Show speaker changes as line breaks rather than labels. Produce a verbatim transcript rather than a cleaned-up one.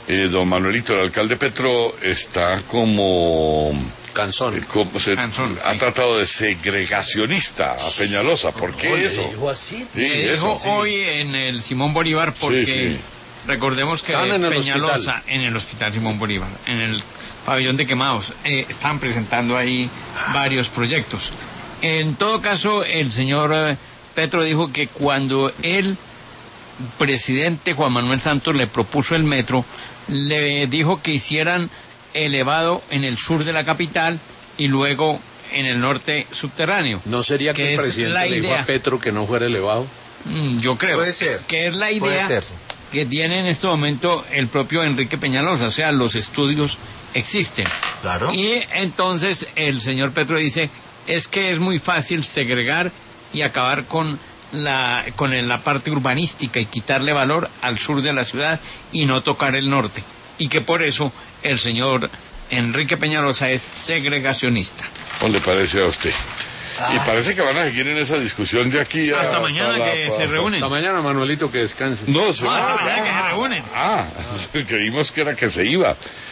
eh, don Manuelito, el alcalde Petro está como...
Canzón.
Eh, como se,
Canzón,
ha
sí.
tratado de segregacionista a Peñalosa. ¿Por qué
No, le
eso?
dijo así.
Sí,
Le
eso.
dijo hoy en el Simón Bolívar porque
Sí, sí.
recordemos que
Estaban en el
Peñalosa
hospital.
en el hospital Simón Bolívar, en el pabellón de quemados, eh, están presentando ahí varios proyectos. En todo caso, el señor eh, Petro dijo que cuando el presidente Juan Manuel Santos le propuso el metro, le dijo que hicieran elevado en el sur de la capital y luego en el norte subterráneo.
¿No sería que,
que
el
es
presidente
la
le dijo
idea.
a Petro que no fuera elevado?
Mm, Yo creo
Puede ser.
que es la
Puede
idea
ser, sí.
que tiene en este momento el propio Enrique Peñalosa, o sea, los estudios existen.
Claro.
Y entonces el señor Petro dice, es que es muy fácil segregar y acabar con la con el- la parte urbanística y quitarle valor al sur de la ciudad y no tocar el norte. Y que por eso el señor Enrique Peñalosa es segregacionista.
¿Cómo le parece a usted? Y parece que van a seguir en esa discusión de aquí a...
Hasta mañana
para-
que
para-
se reúnen.
Hasta mañana, Manuelito, que descanses.
No, se
No,
va.
hasta mañana que se reúnen.
Ah, creímos que era que se iba.